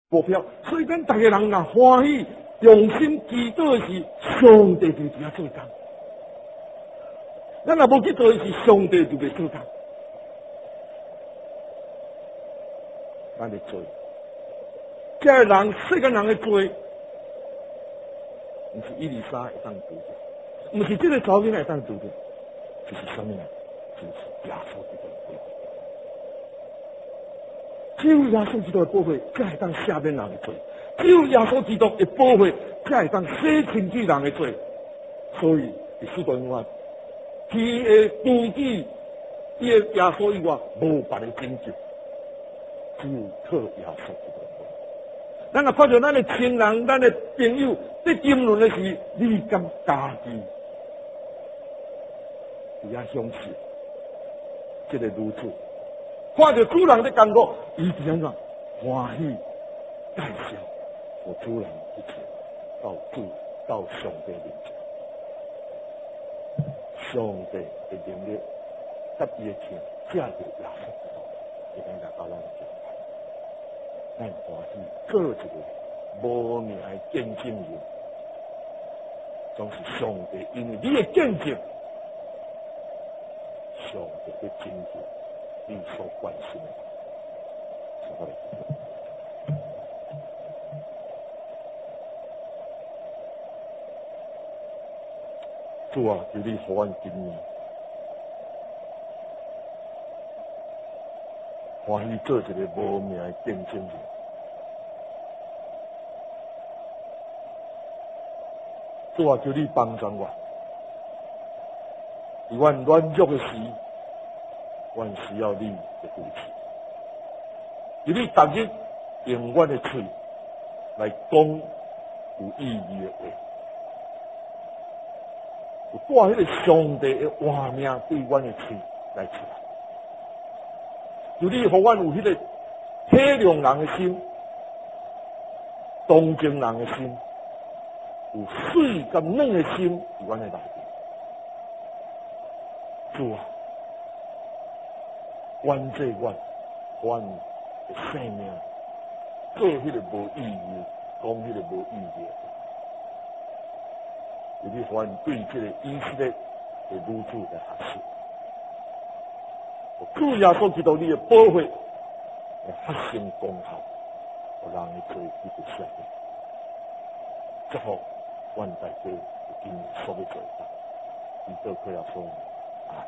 目标。所以咱大家人若欢喜用心祈祷的是上帝就伫遐做工，咱若无去做的是上帝就袂做工。咱来做，这个人世间人的做，毋是1、2、3会当做的，毋是这个查某囡仔会当做的，就是什么呢？就是耶稣基督的保护。只有耶稣基督的保护，才会当赦免人的罪；只有耶稣基督的保护，才会当洗清去人的罪。所以，使徒约翰，他的主旨，伊的耶稣以外，无别的拯救，只有靠耶稣基督的保护。咱若看到咱的亲人、咱的朋友在争论的是，你敢家己伫遐相信这个女子，看到主人的感觉，伊伫安怎欢喜介绍我主人一切到上帝面前，上帝的能力甲伊的情，借着耶稣基督，会当达到咱的境界。咱欢喜做一个无名的见证人，总是上帝因为你的见证，上帝的拯救你所关心的。是我的。主啊，求你互阮今年欢喜做一个无名的见证人。主啊，求你帮助我，伫阮软弱的时，阮需要你的扶持。求你逐日用阮的嘴来讲有意义的话，有带迄个上帝的画面对阮的嘴来出来。求你互阮有迄个体谅人的心，同情人的心，有水甲软的心伫阮的内面。主啊，冤这阮的生命，做迄个无意义，讲迄个无意义的。求你互阮对这个以色列的女子来学习。主耶稣基督你的保护，会发生功效，互人的罪得到赦免。祝福阮大家有今年所要做的，伊都可以说啊。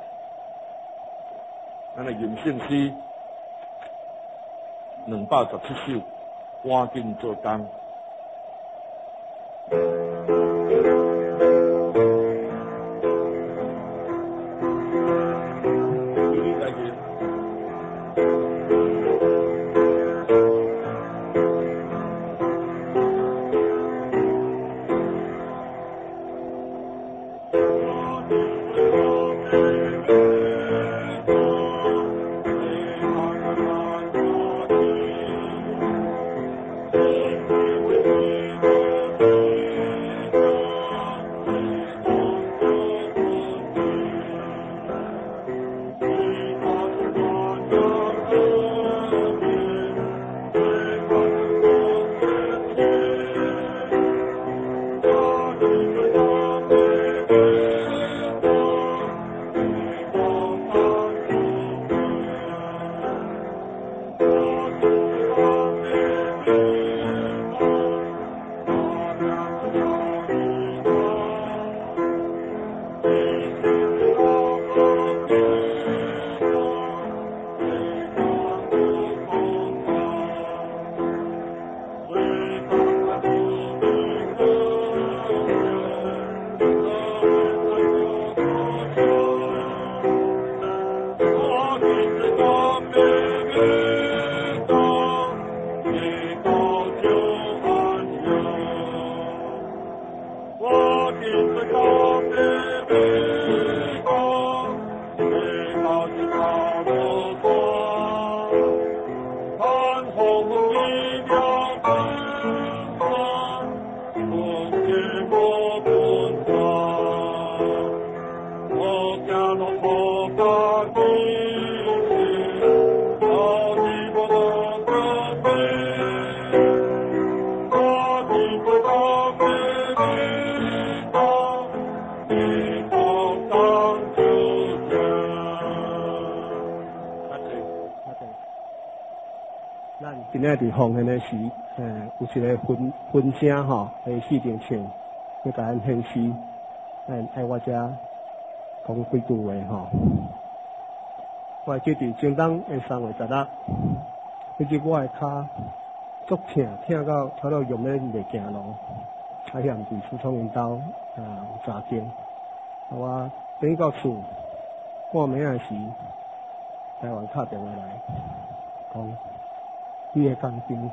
咱的人生诗217首，赶紧做工。 伫放现的时，有一个分声吼，四条线，要甲咱献诗，爱我遮讲几句话吼。我记伫正当的3月16，迄日我的骹足痛，痛到差不多用咧袂行路，还嫌伫思聪因兜有查经，我等到厝半暝仔时，台湾打电话来，讲你的工程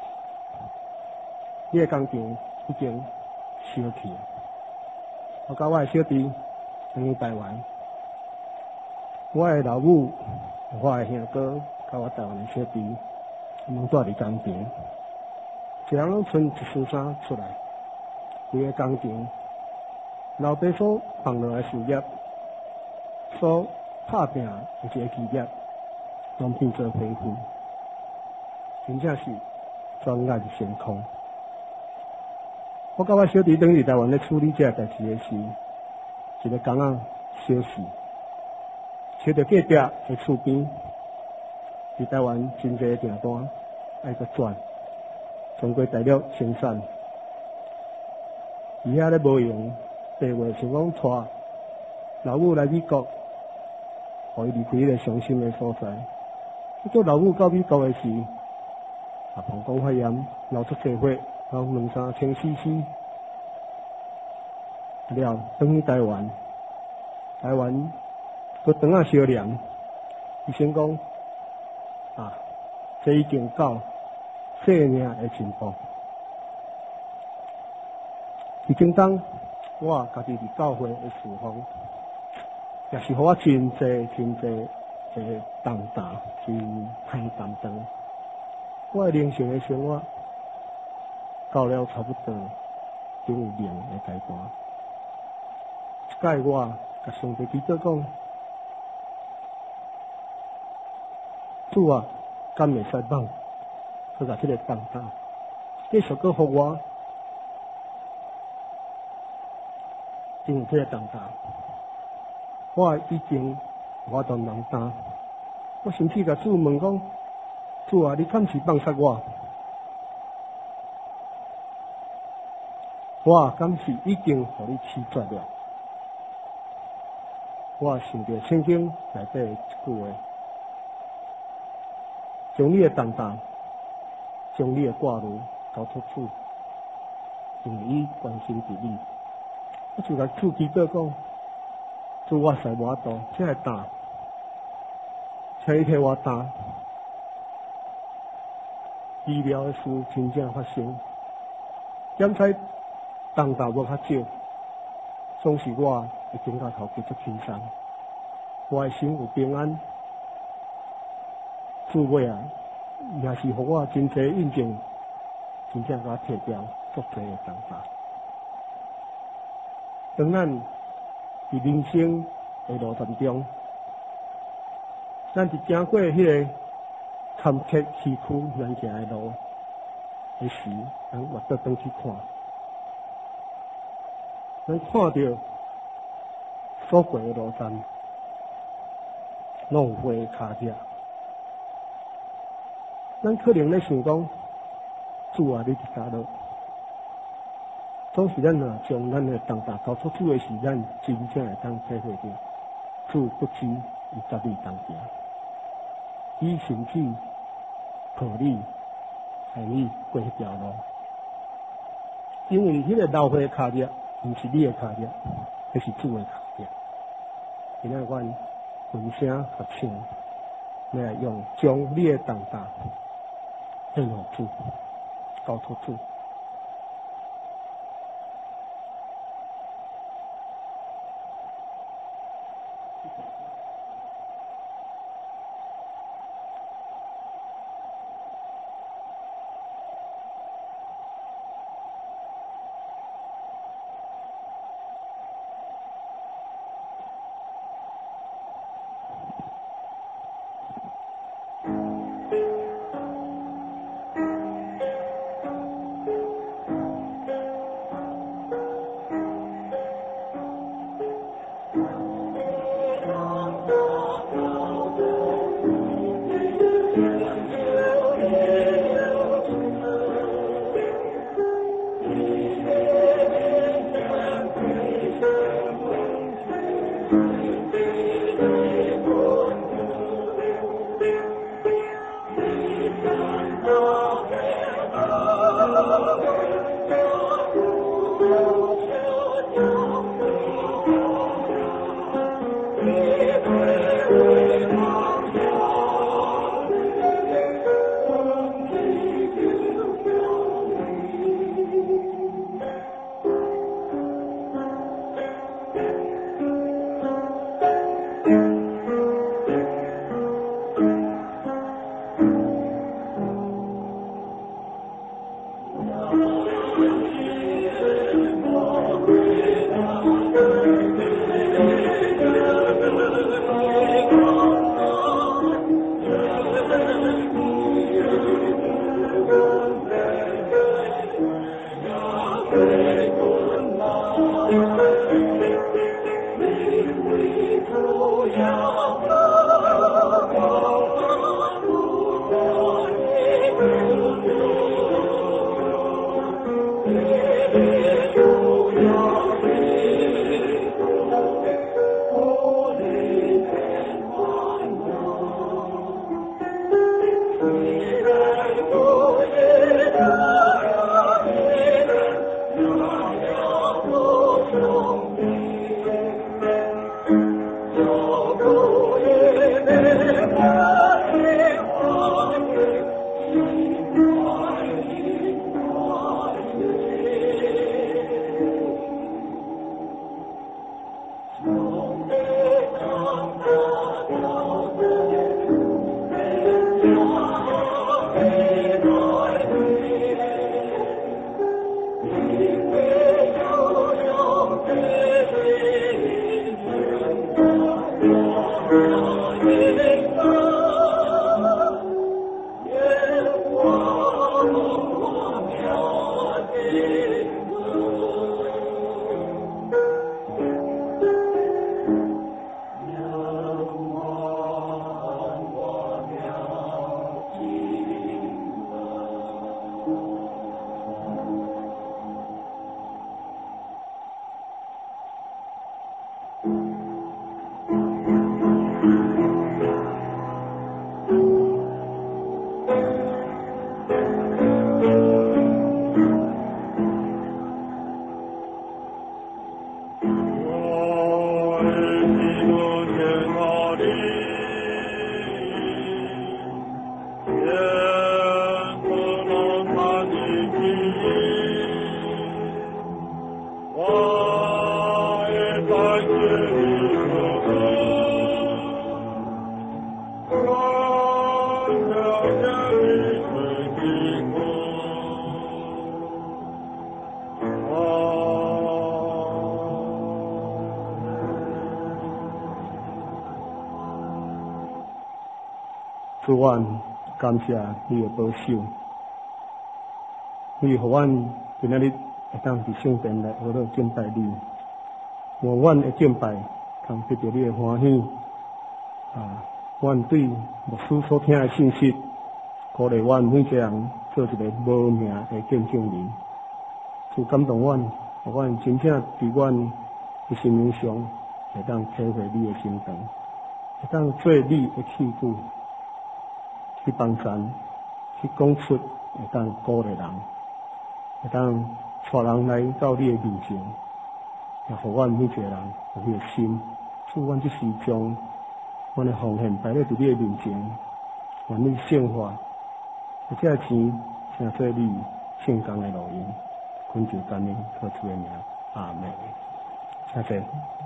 已经烧去了。我甲我的小弟回去台湾，我的老母、我的兄哥，甲我台湾的小弟，拢住伫工程，一人拢穿一身衫出来，规个工程，老爸所放落来事业，所打拼的一个企业，拢变做废墟，真正是专案成空。我甲我小弟等于台湾咧处理这代志的时，一个工仔小事，找到隔壁的厝边，伫台湾真侪订单爱搁转，中国大陆生产，伊遐咧无用，爸话想讲带老母来美国，互伊离开迄个伤心的所在。结果老母到美国的时，膀胱发炎，流出血血，然后2、3千cc。了，转去台湾，搁肠仔烧凉，医生讲这已经到性命的情况。伫正当我家己伫教会的侍奉，也是互我真侪的重担，真太担当。我的灵性的生活到了差不多进入灵的阶段。一届我甲上帝祈祷讲，主啊，敢袂使放，佮甲这个重担继续佮互我，因为这个重担，我已经我都能担。我甚至甲主问讲，主啊，你敢是放杀我？我敢是已经互你弃绝了？我想到圣经内底一句话，将你的重担，将你的挂虑交托主，因为伊关心伫你。我就甲主祈祷讲，主我使无法度，这个担，请你替我担。医疗的事真正发生，检测重担无较少。总是我会感觉头家足轻松，我的心有平安。主尾啊，也是互我真侪印证，真正甲我摕掉足侪的重担。当咱伫人生的路途中，咱伫经过迄个坎坷崎岖难行的路的时，咱活倒转去看。咱看到所过的路站，拢有花脚迹。咱可能咧想讲，主啊，你伫倒落？总是咱若将咱的重担交出主的时，咱真正会当体会到，主不知伊甲你同行，伊甚至抱你，带你过迄条路，因为迄个流血的脚迹。毋是你的脚迹，迄是主的脚迹。今仔阮分声合唱，来用将你的重担献互主，交托主。 主愿感谢你的保守，你互阮今仔日会当伫圣殿来学了敬拜你，愿阮的敬拜通得到你的欢喜。阮对牧师所听的信息，鼓励阮每一个人做一个无名的见证人。主感动阮，互阮真正伫阮的生命上会当体会你的心肠，会当做你的器具。去帮助，去讲出会当鼓励人，会当带人来到你的面前，也互阮每一个人有迄个心。主，阮即时将阮的奉献摆咧伫你的面前，愿你圣化，而这钱成做你圣工的路用，恳求感恩，靠主的名，阿门。谢谢。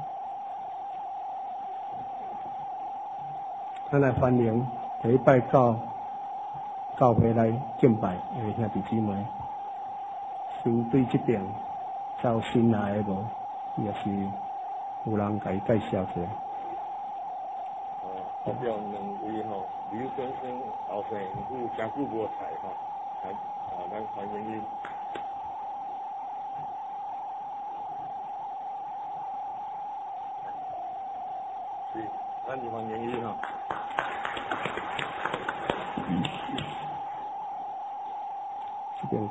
咱来欢迎第一摆到教会来敬拜的兄弟姊妹，先对这边走新来的无，也是有人甲伊介绍者。 后边两位吼，刘先生后生有真久无采吼，咱欢迎伊。是，咱就欢迎伊吼。 这边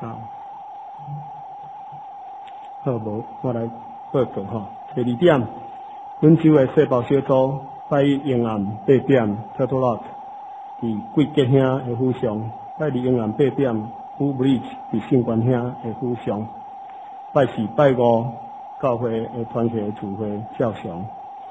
好无，我来报告吼。第二点，本周的细胞小组拜一阴暗8点，特托洛伫贵吉兄的府上；拜二阴暗8点，乌布利伫圣关兄的府上；拜四、拜五教会的团契聚会照常。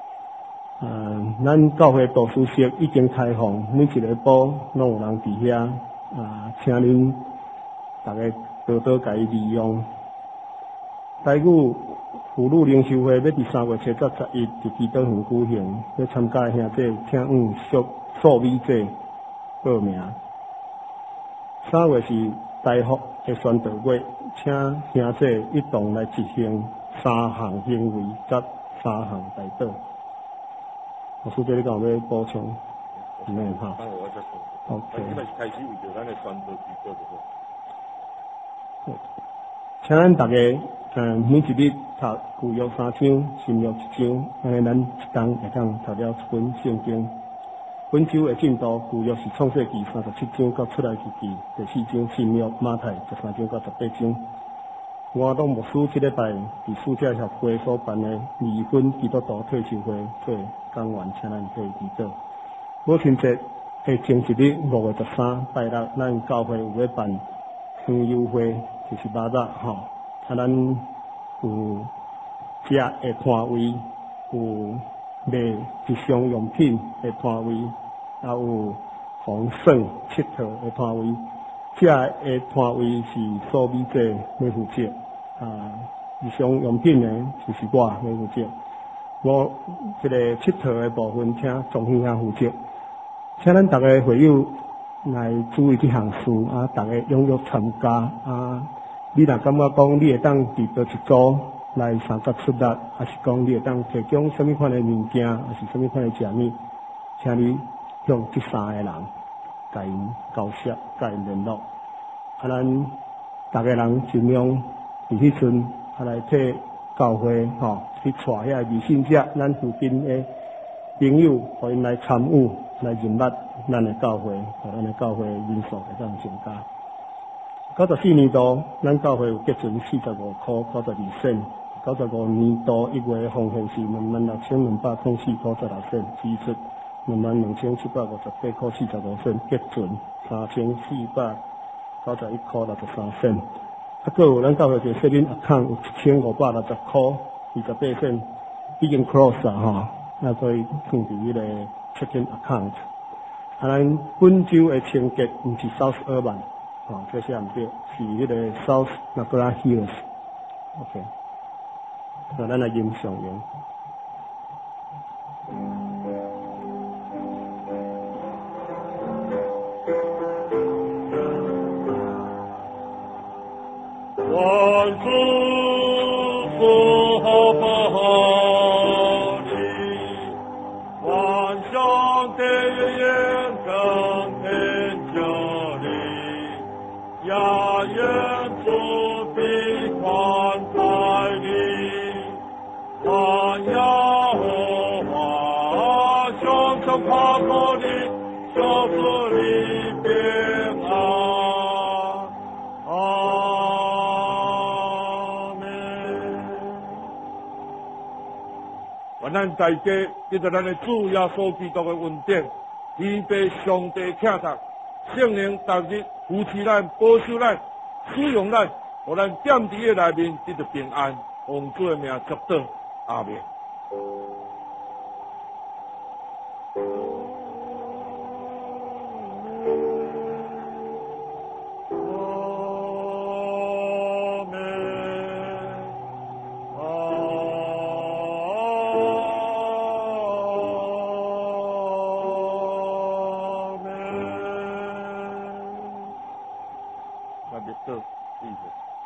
咱教会图书室已经开放，每一个部拢有人伫遐，请恁大家多多加以利用。台语妇女灵修会要伫3月7、11伫基督园举行，要参加的兄弟请素美姐报名。3月是台福的宣道月，请兄弟一同来执行3项行为甲3项代祷。老师，这你敢有要补充？没有哈。OK。因为开始为着咱的宣道祈祷就好。请咱大家每一日读旧约3章，新约1章，安尼咱一天会当读了一本圣经。本周的进度，旧约是创世纪37章到出来记第4章，新约马太13章到18章。 我当牧师这礼拜伫世界协会所办的离婚基督徒退休会做讲员，请咱做祈祷。母亲节的前一日5月13拜六，咱教会有要办香油会，就是肉仔吼，咱有食的摊位，有卖日常用品的摊位，也有红笋佚佗的摊位。食的摊位是苏美姐要负责，日常用品呢就是我要负责。我这个佚佗的部分，请总兄兄负责。请咱大家会友来注意这项事，大家踊跃参加。你若感觉讲你会当伫倒一组来参加出力，还是讲你会当提供什么款的物件，还是什么款的食物，请你向这3个人甲因交涉、甲因联络。咱大家人尽量伫迄阵来替教会去带遐微信者，咱附近的朋友，互因来参与，来认识咱的教会，互咱的教会人数会当增加。94年度，咱教会有结存45块92仙，95年度1月奉献是26,204块16仙，支出22,758块45仙，结存3,491块63仙。还有咱教会一个saving account有1,560块28仙，已经 close 啦所以放伫迄个 checking account。咱本周的清洁毋是South Urban，这是毋对，是迄个 South Niagara Hills。OK， 咱来吟上言。 万主所好保你，万象的眼更天降临，亚言主的宽怀里，万亚和华胸中跨过你，小子里平安。愿咱大家记得咱的主耶稣基督的恩典，预备上帝请托，圣灵逐日扶持咱、保守咱、使用咱，互咱点伫个内面得到平安。奉主的名祝祷，阿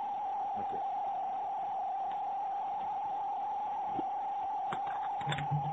们。Okay.